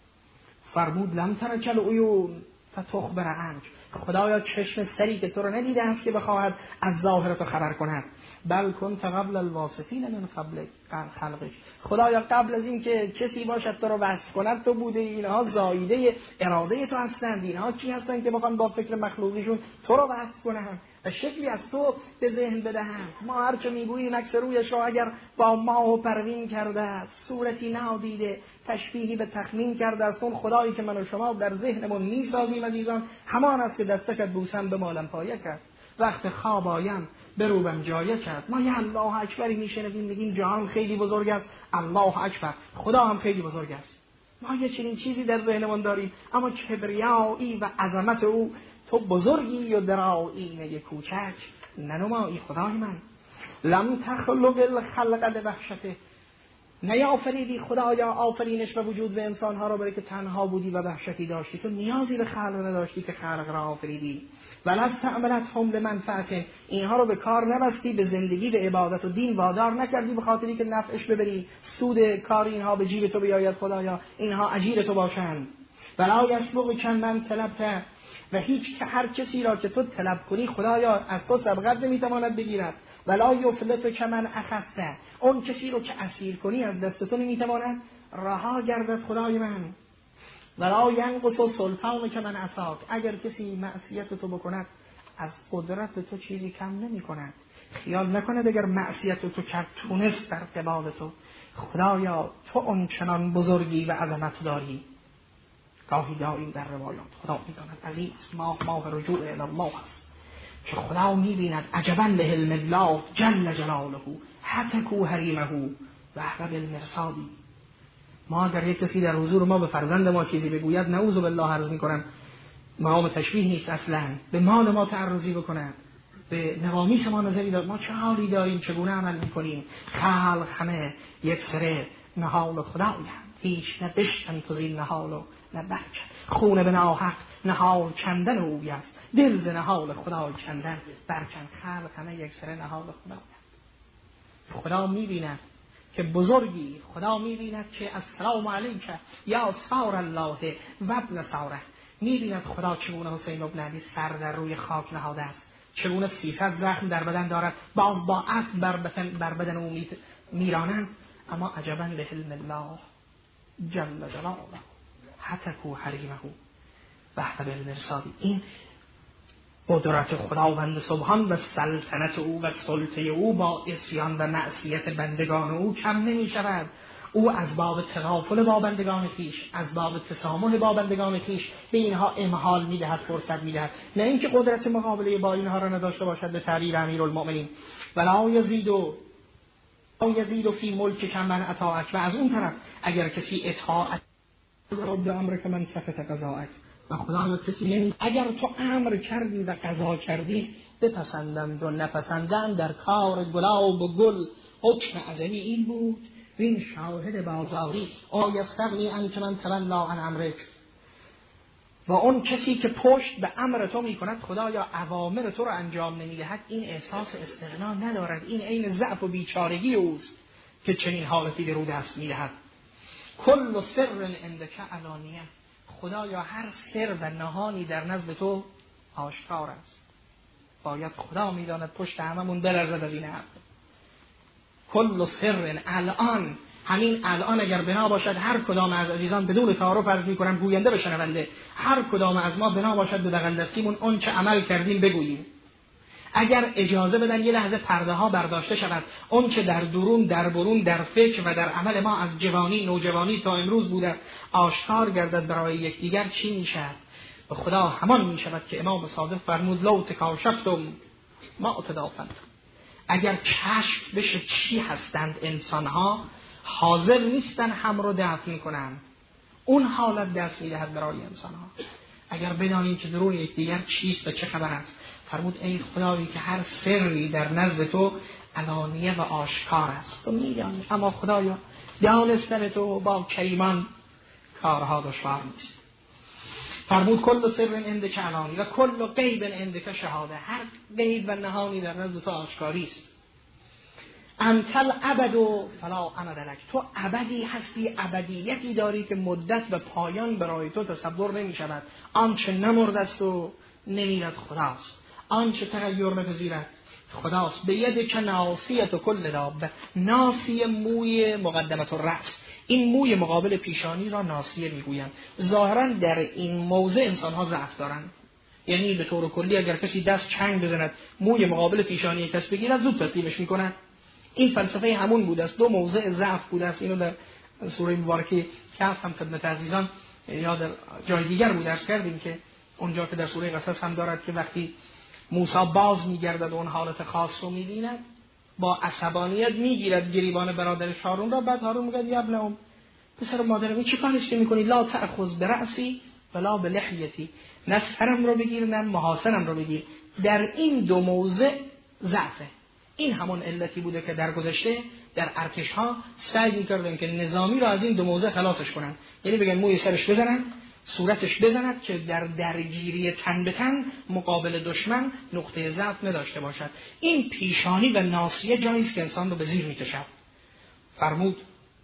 فرمود لم ترک العیون فتخبر عنک. خدایا چشم سری که تو رو ندیده است که بخواهد از ظاهر تو خبر کند. بل کنت قبل الواصفین من قبل خلقش. خدایا قبل از این که کسی باشد تو رو وصف کند تو بوده. اینها زایده اراده تو هستند. اینها کی هستند که بخوان با فکر مخلوقیشون تو رو وصف کنند و شکلی از تو به ذهن بدهند؟ ما هرچه میگوییم عکس رویش را اگر با ماه و پروین کرده است، صورتی نادیده، تشبیهی به تخمین کرده است، اون خدایی که من و شما در ذهنمون میسازیم عزیزان، همان است که دستکت بوسم به مالم پایه کرد. وقت خواب آیم بروبم جایه کرد. ما یه الله اکبری میشنویم میگیم جهان خیلی بزرگ است، الله اکبر، خدا هم خیلی بزرگ است. ما یه چنین چیزی در ذهنمون داریم، اما کبریایی و عظمت او تو بزرگی و درایینه کوچک ننمایی خدای من. لم تخلق الخلق لوحشته. نیافریدی خدایا آفرینش و وجود و انسانها را برای که تنها بودی و وحشتی داشتی. تو نیازی به خلق نداشتی که خلق را آفریدی. ولست عملتهم لمنفعته. اینها رو به کار نبستی، به زندگی، به عبادت و دین وادار نکردی به خاطری که نفعش ببری، سود کار اینها به جیب تو بیاید خدایا، اینها اجیر تو باشند. ولا یسبق کن من طلبت. و هر کسی را که تو طلب کنی خدایا از تو سبقت نمیتواند بگیرد. ولا یفلت کمن اخذته. اون کسی رو که اسیر کنی از دست تو نمیتواند رها گردد خدای من. ولا ینقص سلطان کمن عصاک. اگر کسی معصیت تو بکند از قدرت تو چیزی کم نمی کند. خیال نکند اگر معصیت تو کرد تونست در قبال تو. خدایا تو اون چنان بزرگی و عظمت داری. گاهی داریم در روایات خدا میداند عزیز ماه رجوع الی الله است که خدا میبیند عجبا لحلم الله جل جلاله حتکو حریمه و احرب المرصادی. ما اگر یک کسی در حضور ما به فرزند ما چیزی بگوید نعوذ بالله عرض میکنم مقام تشبیه نیست اصلا، به مال ما تعرضی بکند، به نوامیس ما نظری داد، ما چه حالی داریم، چگونه عمل میکنیم. خلق همه یک سره نهال خدایند، هیچ نه بشکن تو زیر نهال و نه برکن. خون به ناحق نهال کندن اوی است، دل ز نهال خدا کندن برکن. خلق همه یک سره نهال خدایند. خدا میبیند که بزرگی خدا می‌بیند که السلام علیک یا سار الله و ابن ساره، می‌بیند خدا چگونه حسین ابن علی سر در روی خاک نهاده است، چگونه 300 زخم در بدن دارد، با اسب بر بدن او میرانند، اما عجبا لحلم الله جل جلاله حتکو حریمه بحث بالمرصادی. این قدرت خداوند سبحان و سلطنت او و سلطه او با عصیان و معصیت بندگان او کم نمی شود. او از باب تغافل با بندگان خویش، از باب تسامح با بندگان خویش به اینها امهال میدهد، فرصت میدهد، نه اینکه قدرت مقابله با اینها را نداشته باشد. به تعبیر امیرالمؤمنین ولا یزید فی ملک کم من اطاعت، و از اون طرف اگر کسی اطاعت رب امر که من سفت قضاءک، و خدا کسی اگر تو امر کردی و قضا کردی بپسندند و نپسندند، در کار گلاب و گل حکم ازلی این بود. این شاهد بازاری آیستغنی انک من تولا عن امرک، و اون کسی که پشت به امر تو میکند خدا یا اوامر تو رو انجام نمیدهد، این احساس استغنا ندارد. این عین ضعف و بیچارگی اوست که چنین حالتی به رو دست میدهد. کل سر عندک علانیه، خدا یا هر سر و نهانی در نزد تو آشکار است، باید خدا میداند پشت هممون بلرزد از این حرف. کل سر الان، همین الان اگر بنا باشد هر کدام از عزیزان بدون تعارف عرض میکنم گوینده و شنونده، هر کدام از ما بنا باشد به بغل دستیمون اون چه عمل کردیم بگوییم. اگر اجازه بدن یه لحظه پرده ها برداشته شود، اون چه در درون در برون در فکر و در عمل ما از جوانی نوجوانی تا امروز بوده آشکار گردد برای یکدیگر، چی میشد؟ به خدا همان میشود که امام صادق فرمود لو تکاشفتم ما اتدافنتم. اگر کشف بشه چی هستند انسانها، حاضر نیستن هم رو دفن کنند، اون حالت دست میدهد برای انسانها. اگر بدانیم که درون یکدیگر چیست و چه خبر است، فرمود ای خدایی که هر سری در نزد تو علانیه و آشکار است، تو میدانی، اما خدایا دانستن تو با کریمان کارها دشوار نیست. فرمود کل سر عندک علانی و کل غیب عندک شهاده، هر غیب و نهانی در نزد تو آشکاری است. انت الابد فلا امد لک، تو ابدی هستی، ابدیتی داری که مدت و پایان برای تو تصور نمی شود. آنچه نمرد است و نمیرد خداست، آنچه تغییر نپذیرد خداست. به ید که ناصیت و کل دابه، ناصیه موی مقدمت و رأس، این موی مقابل پیشانی را ناصیه میگویند. ظاهرا در این موضع انسان ها ضعف دارند، یعنی به طور کلی اگر کسی دست چنگ بزند موی مقابل پیشانی کس بگیرد زود تسلیمش میکنند. این فلسفه همون بوده است، دو موضع ضعف بوده است. اینو در سوره مبارکه کهف هم خدمت عزیزان یا در جای دیگر بود درس کردیم که اونجا که در سوره قصص هم دارد که وقتی موسی باز میگردد و اون حالت خاص رو میبیند با عصبانیت میگیرد گریبان برادرش هارون را، بعد هارون میگه یا ابن ام، پسر مادرم چی کارش میکنی؟ لا تأخذ برأسی ولا بلحیتی، نه سرم رو بگیر نه محاسنم رو بگیر. در این دو موضع ضعفه. این همون علتی بوده که در گذشته در ارتش ها سعی می‌کردن که نظامی رو از این دو موضع خلاصش کنن، یعنی بگن موی سرش بزنن، صورتش بزند که در درگیری تن به تن مقابل دشمن نقطه ضعف نداشته باشد. این پیشانی و ناصیه جایی است که انسان رو به زیر می‌کشد. فرمود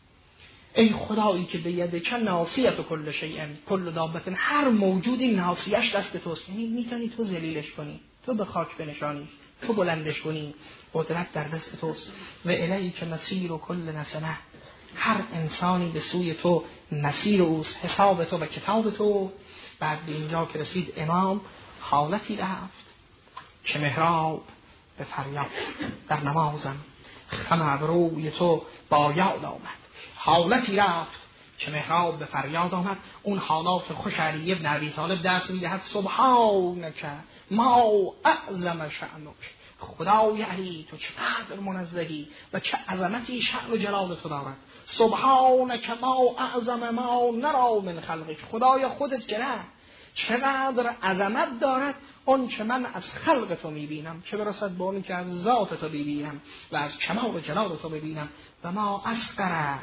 ای خدایی که به ید چه ناصیت و کل شیء کل دابه، هر موجودی ناصیه‌اش دست توست، یعنی میتونی تو ذلیلش کنی، تو به خاک بنشانی، تو بلندش کنی، قدرت در دست توست. و الیک مسیر و کل نسمه، هر انسانی به سوی تو مسیر اوست، حساب تو و کتاب تو. بعد به اینجا که رسید امام حالتی رفت که محراب به فریاد در نمازم خم ابروی تو با یاد آمد. حالتی رفت که محراب به فریاد آمد. اون حالات خوش علی ابن ابی طالب درس میدهد سبحانک ما اعظم شأنک، خدای علی تو چقدر منزهی و چه عظمتی شأن و جلال تو دارد. سبحانک ما اعظم ما نرا من خلقک، خدای خودت که نه چقدر عظمت دارد اون چه من از خلق تو میبینم، چه برسد به اون که از ذات تو ببینم و از کمال و جلال تو ببینم. و ما اسقر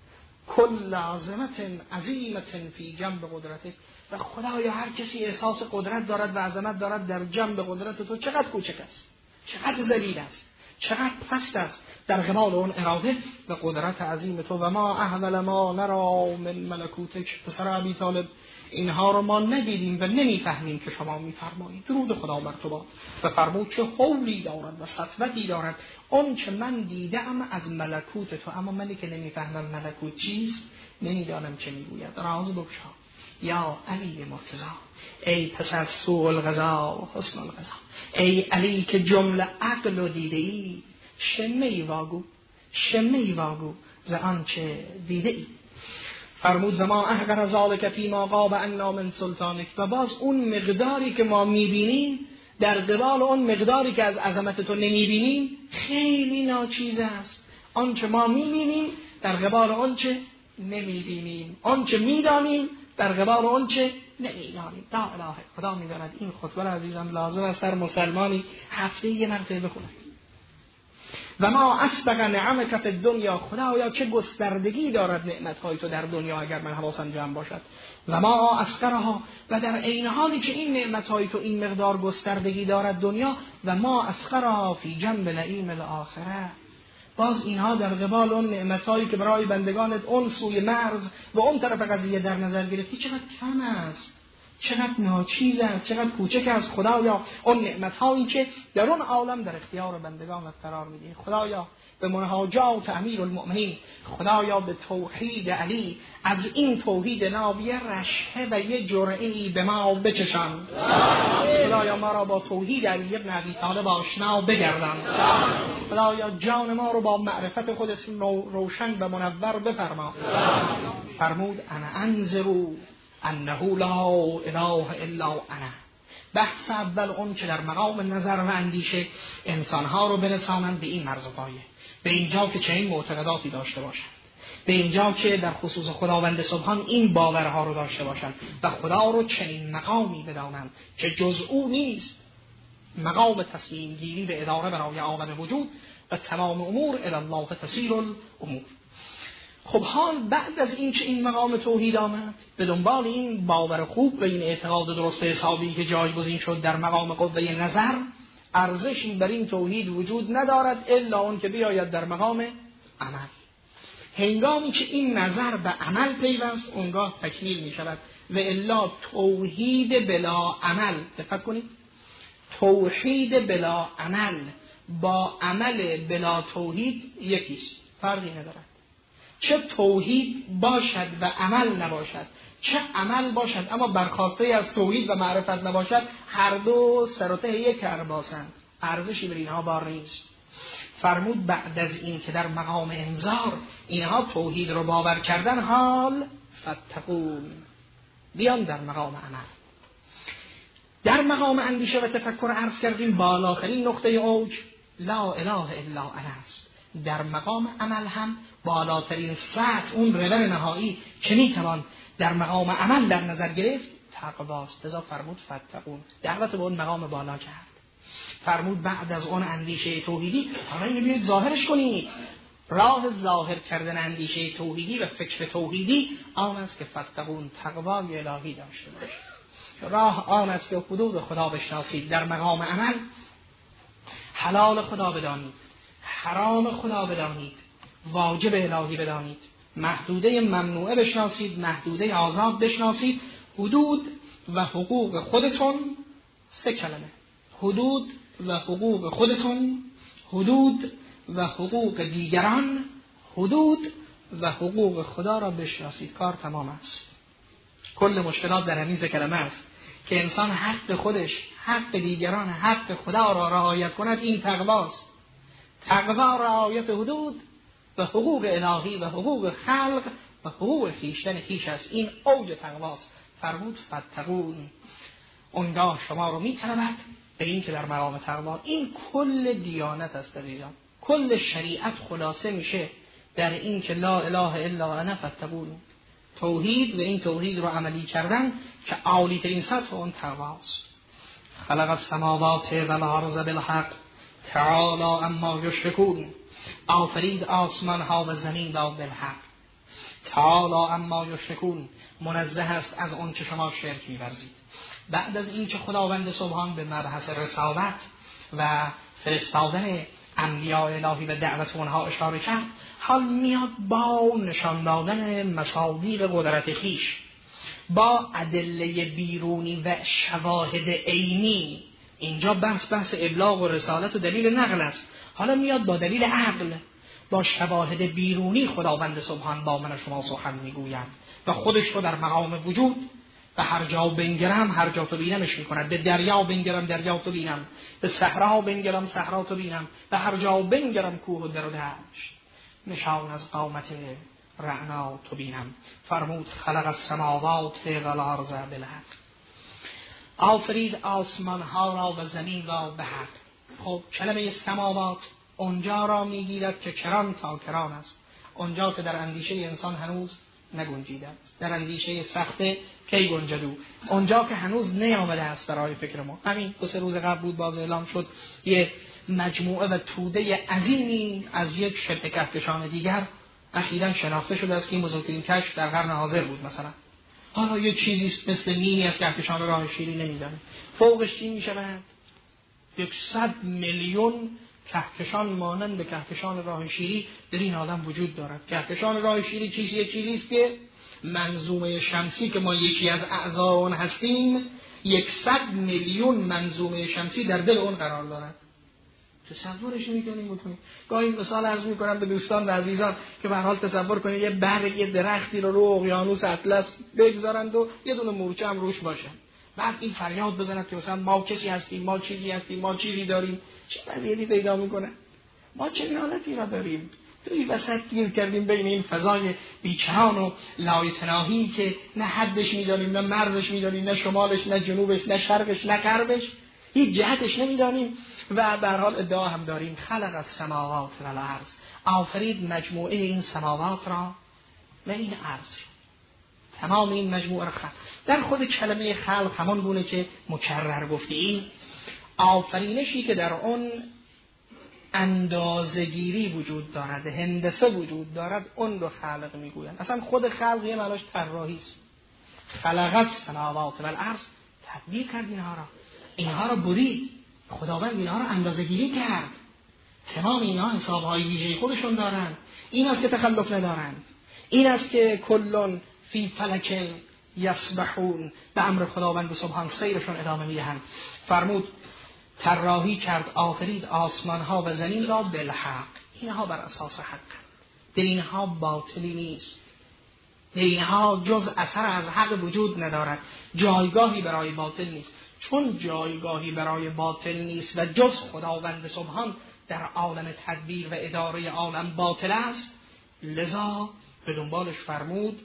کل عظمت عظیمت فی جنب قدرتک، و خدایا هر کسی احساس قدرت دارد و عظمت دارد در جنب قدرت تو چقدر کوچک است، چقدر ذلیل است. چقدر پست است در قبال اون اراده و قدرت عظیم تو. و ما احول ما نرا من ملکوتک، پسر ابی طالب اینها رو ما ندیدیم و نمیفهمیم که شما میفرمایید. درود خدا بر تو باد. و فرمود چه حولی دارد و سطوتی دارد اون که من دیدم از ملکوت تو، اما منی که نمیفهمم ملکوت چیست، نمیدانم چه میگوید. راز بگشا یا علی مرتضی، ای پس از سوء القضا حسن القضا، ای علی که جمله عقل رو دیده ای، شمه ای واگو ز آنچه دیده ای. فرمود و ما احقر ذالک فی ما غاب عنا من سلطانک، و باز اون مقداری که ما میبینیم در قبال اون مقداری که از عظمت تو نمیبینیم خیلی ناچیز است. آنچه ما میبینیم در قبال آنچه نمیبینیم، آنچه میدانیم در قبال آنچه نمیدانیم. لا اله، خدا میداند. این خطبه عزیزم لازم است هر مسلمانی هفته یه مرتبه بخونه. و ما اسبق نعمک فی الدنیا، خدایا چه گستردگی دارد نعمتهای تو در دنیا اگر من حواسم جمع باشد. و ما اسکرها، و در عین حالی که این نعمتهای تو این مقدار گستردگی دارد دنیا، و ما اسکرها فی جنب نعیم الاخره، باز اینها در قبال اون نعمتهایی که برای بندگانت اون سوی مرز و اون طرف قضیه در نظر گرفتی چقدر کم است، چقدر ناچیز است، چقدر کوچک است. خدایا اون نعمت‌هایی که در اون عالم در اختیار بندگانت قرار میدی، خدایا به مناجات امیرالمؤمنین، خدایا به توحید علی، از این توحید ناویه رشحه و یه جرعه‌ای به ما بچشان. خدایا ما را با توحید علی ابن ابی طالب آشنا بگردان. خدایا جان ما رو با معرفت خودت روشن و منور بفرما. فرمود انا انذروا انه لا اله الا انا. بحث اول اون که در مقام نظر و اندیشه انسانها رو برسانند به این مرز و پایه، به اینجا که چنین معتقداتی داشته باشند، به اینجا که در خصوص خداوند سبحان این باورها رو داشته باشند و خدا رو چنین مقامی بدانند که جز او نیست، مقام تسلیم گیری به اداره برای عالم وجود و تمام امور الی الله تسیر الامور. خب حال بعد از این که این مقام توحید آمد، به دنبال این باور خوب و این اعتقاد درست حسابی که جایگزین شد در مقام قوه نظر، ارزشی بر این توحید وجود ندارد الا اون که بیاید در مقام عمل. هنگامی که این نظر به عمل پیوست اونگاه تکمیل می شود و الا توحید بلا عمل، دقت کنید، توحید بلا عمل با عمل بلا توحید یکیست، فرقی ندارد. چه توحید باشد و عمل نباشد، چه عمل باشد اما برخاسته از توحید و معرفت نباشد، هر دو سر و ته یک کرباسند، ارزشی بر اینها بار نیست. فرمود بعد از این که در مقام انذار اینها توحید رو باور کردن، حال فتقون، بیان در مقام عمل. در مقام اندیشه و تفکر عرض کردیم بالاترین نقطه اوج لا اله الا انا است. در مقام عمل هم بالاترین سطح، اون رول نهایی که میتوان در مقام عمل در نظر گرفت، تقواست. لذا فرمود فتقون، دعوت به اون مقام بالا کرد. فرمود بعد از اون اندیشه توحیدی حالا میبینید ظاهرش کنید. راه ظاهر کردن اندیشه توحیدی و فکر توحیدی آن است که فتقون، تقوای الهی داشته باشید. راه آن است که حدود خدا بشناسید. در مقام عمل حلال خدا بدانید، حرام خدا بدانید، واجب الهی بدانید، محدوده ممنوعه بشناسید، محدوده آزاد بشناسید، حدود و حقوق خودتون. 3 کلمه: حدود و حقوق خودتون، حدود و حقوق دیگران، حدود و حقوق خدا را بشناسید. کار تمام است. کل مشکلات در همین 3 کلمه است که انسان حق خودش، حق دیگران، حق خدا را رعایت کند. این تقواست. تقوا رعایت حدود و حقوق الهی و حقوق خلق و حقوق خویشتن خویش است. این اوج تقواست. فرمود فتقون، اونگاه شما رو می‌طلبد به این که در مقام تقوا. این کل دیانت است عزیزان، کل شریعت خلاصه میشه در این که لا اله الا انا فتقون، توحید و این توحید رو عملی کردن که عالی ترین سطح اون تقواست. خلق السماوات والارض بالحق تعالی اما یشرکون، آفرید آسمان ها و زمین را بالحق. تعالی اما یشرکون، منزه است از اون که شما شرک می‌ورزید. بعد از این که خداوند سبحان به مبحث رسالت و فرستادن انبیاء الهی و دعوت اونها اشاره کرد، حال میاد با نشان دادن مصادیق قدرت خویش، با ادله بیرونی و شواهد عینی. اینجا بحث ابلاغ و رسالت و دلیل نقل است. حالا میاد با دلیل عقل، با شواهد بیرونی خداوند سبحان با من و شما سخن میگوید و خودش رو در مقام وجود و هر جا بنگرم هر جا تو بینمش میکند. به دریا بنگرم دریا تو بینم، به صحرا بنگرم صحرا تو بینم، به هر جا بنگرم کوه و در و دشت نشان از قامت رعنا تو بینم. فرمود خلق السماوات والارض بالحق، آفرید آسمان ها را و زمین را به حق. خب کلمه سماوات اونجا را میگیرد که کران تا کران است، اونجا که در اندیشه انسان هنوز نگنجیده است، در اندیشه سخته کی گنجدو، اونجا که هنوز نیامده است برای فکر ما. همین 2-3 روز قبل بود باز اعلام شد یه مجموعه و توده عظیمی از یک شبه کهکشان دیگر اخیراً شناخته شده است که این بزرگترین کشف در قرن حاضر بود. مثلا حالا یه چیزی مثل نیمی از کهکشان راه شیری نمیدانه، فوقش چی میشود؟ 100 میلیون کهکشان مانند کهکشان راه شیری در این عالم وجود دارد. کهکشان راه شیری چیزی است که منظومه شمسی که ما یکی از اعضای اون هستیم، 100 میلیون منظومه شمسی در دل اون قرار دارد. تصورش نمی‌کنید؟ گاهی مثال عرض می‌کنم به دوستان و عزیزان که به هر حال تصور کنید یه برگ درختی رو اقیانوس اطلس بگذارند و یه دونه مورچه هم روش باشه، بعد این فریاد بزنند که مثلا ما کسی هستیم، ما چیزی هستیم، ما چیزی داریم. چه وضعیتی پیدا میکنه؟ ما چه حالتی را داریم؟ توی وسط گیر کردیم بین این فضای بیکران و لایتناهی که نه حدش میدانیم، نه مرزش میدانیم، نه شمالش، نه جنوبش، نه شرقش، نه غربش، هیچ جهتش نمیدانیم و به هر حال ادعا هم داریم. خلق السماوات والارض، آفرید مجموعه این سماوات را و این ارض، تمام این مجموعه را خلق. در خود کلمه خلق همان گونه که مکرر گفتیم، آفرینشی که در اون اندازه‌گیری وجود دارد، هندسه وجود دارد، اون رو خلق میگویند. اصلا خود خلق یه معناش طراحی است. خلق السماوات والارض، تدبیر کرد اینها را برید، خداوند اینها را اندازه‌گیری کرد. تمام اینها حساب‌های ویژه خودشون دارند. این است که تخلف ندارند، این است که کلون فی فلک یسبحون، به امر خداوند سبحان سیرشون ادامه میدهند. فرمود طراحی کرد، آفرید آسمان ها و زمین را بالحق، اینها بر اساس حق، در اینها باطلی نیست، در اینها جز اثر از حق وجود ندارد، جایگاهی برای باطل نیست. چون جایگاهی برای باطل نیست و جز خداوند سبحان در عالم تدبیر و اداره عالم باطل است، لذا به دنبالش فرمود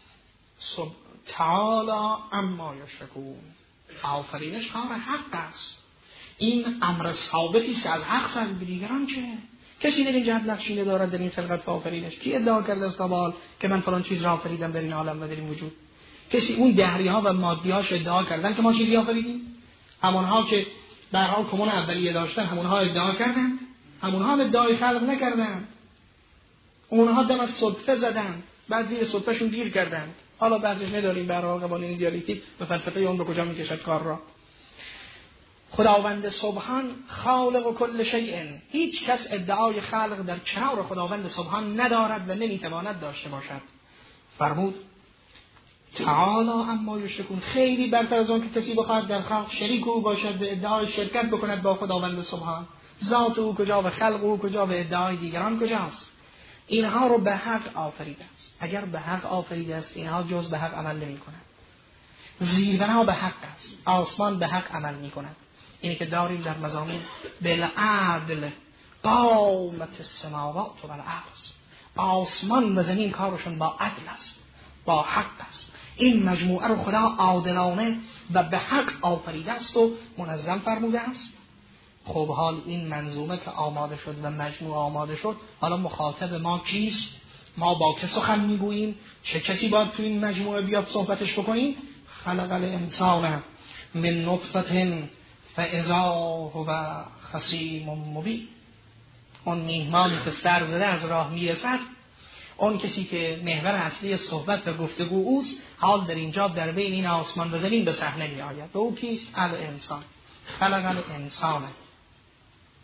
تعالی اما یشرکون، آفرینش کار حق است. این امر ثابتی است از حق سر به دیگران چه؟ کسی در این جهت نقشی ندارد در این خلقت و آفرینش. کی ادعا کرده است تا که من فلان چیز را آفریدم در این عالم و در این وجود؟ کسی اون دهری ها و مادی هاش ادعا کردن که ما چیزی آفریدیم؟ همونها که در حال کمون اولیه داشتن همونها ادعا کردن، همونها ادعای خلق نکردن، اونها دم از صدفه زدن، بعد زیر صدفهشون گیر کردن. حالا بعضیش نداریم به هر حال قوانین دیالکتیک و فلسفه اون به کجا میکشد کار را. خداوند سبحان خالق و کل شیء، هیچ کس ادعای خلق در کنار خداوند سبحان ندارد و نمیتواند داشته باشد. فرمود تعالی اما یشرکون، خیلی برتر از اون که کسی بخواهد در خلق شریک او باشد و ادعای شرکت بکند با خداوند سبحان. ذات او کجا و خلق او کجا و ادعای دیگران کجاست؟ اینها رو به حق آفریده است. اگر به حق آفریده است اینها جز به حق عمل نمی کنند. زیربنا به حق است، آسمان به حق عمل می کند. اینی که داریم در مضامین بالعدل قامت السماوات والارض، آسمان و زمین کارشون با عدل است، با حق است. این مجموعه رو خدا عادلانه و به حق آفریده است و منظم فرموده است. خب حال این منظومه که آماده شد و مجموعه آماده شد، حالا مخاطب ما کیست؟ ما با که سخن میگوییم؟ چه کسی باید تو این مجموعه بیاد صحبتش بکنیم؟ خلق الانسان من نطفه فاذا هو خصیم مبین. اون میهمانی که سر زده از راه میرسد، اون کسی که محور اصلی صحبت و گفتگو اوست، حال در اینجا در بین این آسمان و زمین به صحنه می آید. و او کیست؟ الانسان. خلق الانسان.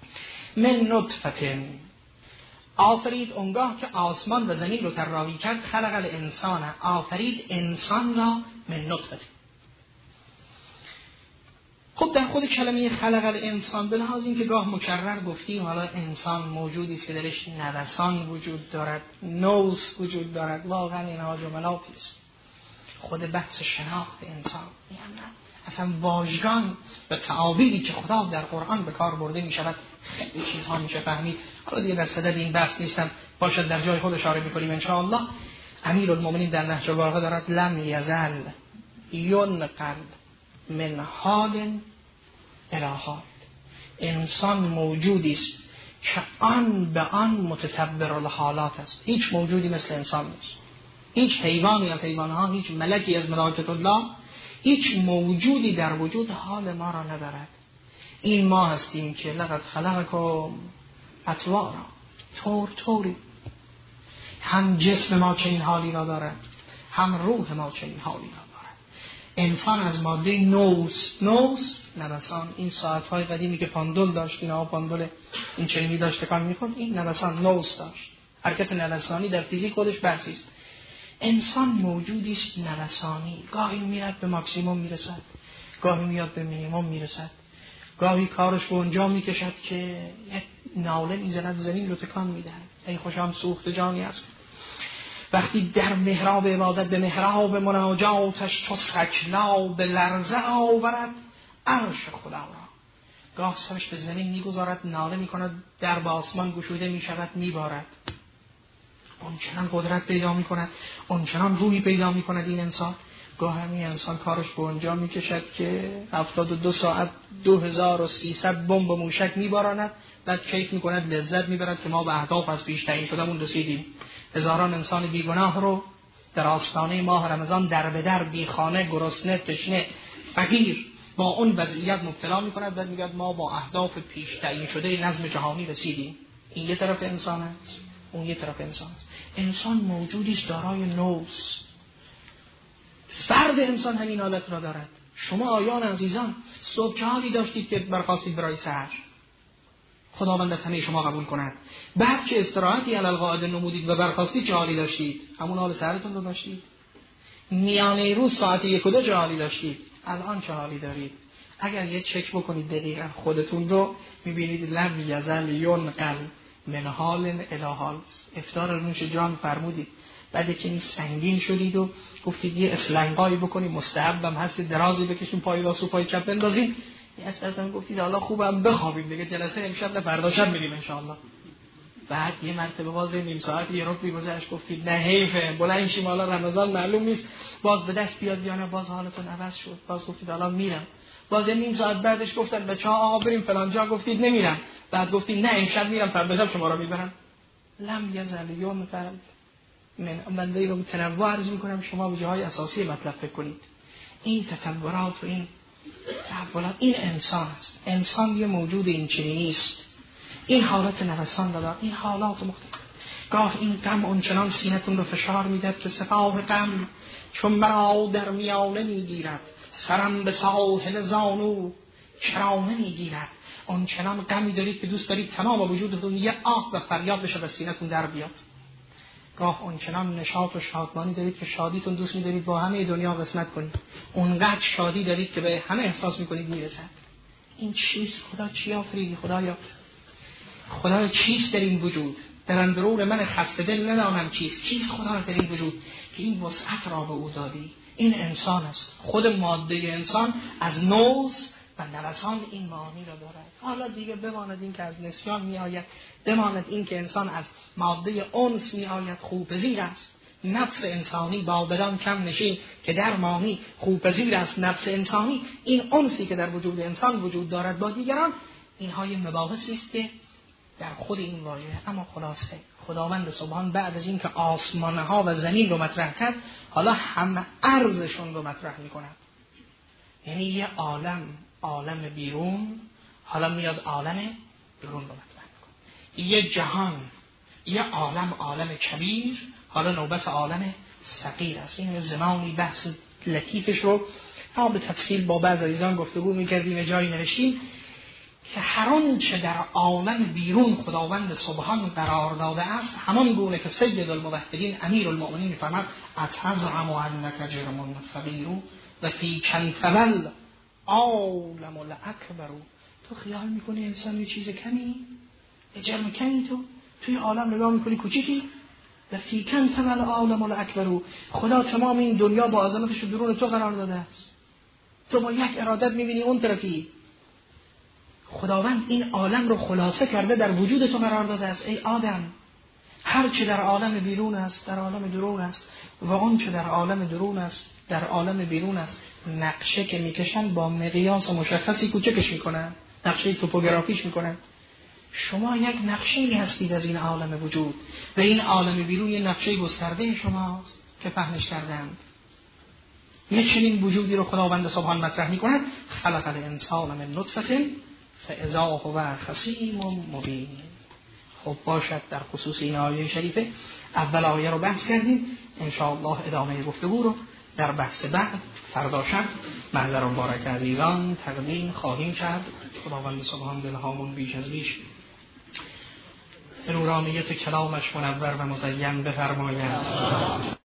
من نطفه، آفرید اونگاه که آسمان و زمین رو طراحی کرد، خلق الانسان، آفرید انسان را، من نطفه. خب در خود کلمه خلق الانسان به لحاظ این که گاه مکرر گفتیم حالا انسان موجودی است که درش نوسان وجود دارد، نوس وجود دارد، واقعا اینها جملاتی است. خود بحث شناخت انسان یعنی اصلا واژگان و تعابیری که خدا در قرآن به کار برده می شود خیلی چیزها میشه فهمید. حالا دیگه در صدد این بحث نیستم، باشد در جای خود اشاره میکنیم ان شاء الله. امیرالمومنین در نهج البلاغه دارد لم یزل ینقل من حال الی حال، انسان موجودی است که آن به آن متتبر الحالات است. هیچ موجودی مثل انسان نیست، هیچ حیوانی از حیوانها، هیچ ملکی از ملائکه الله، هیچ موجودی در وجود حال ما را ندارد. این ما هستیم که لقد خلقکم اطوارا، طوری هم جسم ما چنین حالی را دارد، هم روح ما چنین حالی را دارد. انسان از ماده نوس نوسان، این ساعت‌های قدیمی که پاندول داشت، اینا پاندول این چنینی داشت تکان می‌خورد، این نوسان نوس داشت. حرکت نوسانی در فیزیک خودش بحثی است. انسان موجودی است نوسانی، گاهی میاد به ماکسیمم میرسد، گاهی میاد به مینیمم میرسد، گاهی کارش به اونجا میکشد که یک ناله میزند زمین رو تکان میدهد. ای خوشم سوخت جانی است وقتی در محراب عبادت به محراب مناجاتش تو سکنا به لرزه آورد عرش خدا را. گاه سرش به زمین میگذارد، ناله میکند، در به آسمان گشوده میشود، میبارد. اونچنان قدرت پیدا میکند، اونچنان روحی پیدا میکند این انسان. گاه همین انسان کارش به اونجا میکشد که 72 ساعت 2300 بمب موشک میباراند، بعد کیف میکند، لذت میبرد که ما به اهداف از پیش تعیین شدهمون رسیدیم. هزاران انسان بیگناه رو در آستانه ماه رمضان در به در، بیخانه، گرسنه، تشنه، فقیر با اون وضعیت مبتلا میکند، بعد میگه ما با اهداف پیش تعیین شده نظم جهانی رسیدیم. این یه طرف انسان است، اون یه طرف انسان است. انسان موجودی است دارای نوس. فرد انسان همین حالت را دارد. شما آیان عزیزان صبح چه حالی داشتید که برخاستید برای سحر؟ خداوند از همه شما قبول کند. بعد که استراحتی علی القاعده نمودید و برخاستید چه حالی داشتید؟ همون حال سحرتون رو داشتید. میانه روز ساعت 1 و 2 چه حالی داشتید؟ الان چه حالی دارید؟ اگر یه چک بکنید دقیقاً خودتون رو میبینید لم یزل ینقل من حال الی حال. افطار نوش جان فرمودید، بعد که سنگین شدید و گفتید یه اسلنگایی بکنیم، مستحبم هست درازی بکشیم، پای راست و پای چپ بندازیم، اصلا گفتید حالا خوبم بخوابیم دیگه، جلسه امشب نه فردا شب میریم ان شاء الله. بعد یه مرتبه باز نیم ساعت یه ربع گذشت، گفتید نه حیفه بلند شیم حالا رمضان معلوم نیست باز به دست بیاد یا نه، باز حالتون عوض شد، باز گفتید حالا میرم. باز نیم ساعت بعدش گفتن بچه‌ها آقا بریم فلان جا، گفتید نمیرم. بعد گفتید نه امشب میرم، فردا شب شما رو میبرم. لم یزل ینقل من دیگه رو تنوع عرض میکنم، شما به جاهای اساسی مطلب فکر کنید. این تطورات و این تحولات، این انسان است. انسان یه موجود این چنینی است. این حالت نوسان داره، این حالات مختلف. گاه این غم اونچنان سینتون رو فشار میدهد که سپاه غم چون مرا در میانه میگیرد، سرم به ساحل زانو کرانه میگیرد. اونچنان غمی دارید که دوست دارید تمام وجودتون یه آه و فریاد بشه و سینتون در بیاد. گاه اونچنان نشاط و شادمانی دارید که شادیتون دوست می‌دارید با همه دنیا قسمت کنید. اونقدر شادی دارید که به همه احساس می‌کنید میرسد. این چیست؟ خدا چی آفریدی؟ خدایا چیست در این وجود؟ در اندرون من خسته دل ندانم چیست خدا در این وجود که این وسعت را به او دادی؟ این انسان است. خود ماده انسان از نوس و نوسان این معانی را دارد. حالا دیگه بماند این که از نسیان می آید، بماند این که انسان از ماده انس می آید، خوب‌پذیر است. نفس انسانی با بدان کم نشین که در مانی خوب‌پذیر است. نفس انسانی این انسی که در وجود انسان وجود دارد با دیگران، اینهای مباحثی است که در خود این واژه. اما خلاصه خداوند سبحان بعد از این که آسمان‌ها و زمین رو مطرح کرد، حالا هم ارزشون رو مطرح می‌کند. یعنی یه عالم بیرون، حالا میاد عالم بیرون رو مطرح می‌کنه. یه جهان، یه عالم کبیر، حالا نوبت عالم صغیر است. این زمانی بحث لطیفش رو ما به تفصیل با بعض عزیزان گفتگو می‌کردیم، جایی نوشتیم که هر آنچه در عالم بیرون خداوند سبحان قرار داده است، همان گونه که سید الموحدین امیر المؤمنین فرمود اتزعم انک جرم صغیر و فی کنتول عالم الاکبر. تو خیال میکنی انسان یه چیز کمی، یه جرم کمی، تو توی عالم نگاه میکنی کوچیکی. و فی کنتول عالم الاکبر، خدا تمام این دنیا با عظمتش درون تو قرار داده است، تو با یک ارادت میبینی اون طرفی. خداوند این عالم رو خلاصه کرده در وجود تو قرار داده است. ای آدم، هر چه در عالم بیرون است در عالم درون است و اون چه در عالم درون است در عالم بیرون است. نقشه که میکشن با مقیاس مشخصی کوچکش میکنن، نقشه توپوگرافیش میکنن. شما یک نقشه‌ای هستید از این عالم وجود و این عالم بیرون یک نقشه گسترده شماست که پهنش کردند. یک چنین وجودی رو خداوند سبحان مطرح میکند. خلق الانسان من نطفه فاذا هو خصیم مبین. خب باشد در خصوص این آیه شریفه اول آیه رو بحث کردیم، ان شاء الله ادامه گفتگو رو در بحث بعد فردا شب محضر مبارک عزیزان تقدیم خواهیم کرد. خداوند سبحان دلهامون بیش از بیش نورانیت کلامش منور و مزین بفرماید.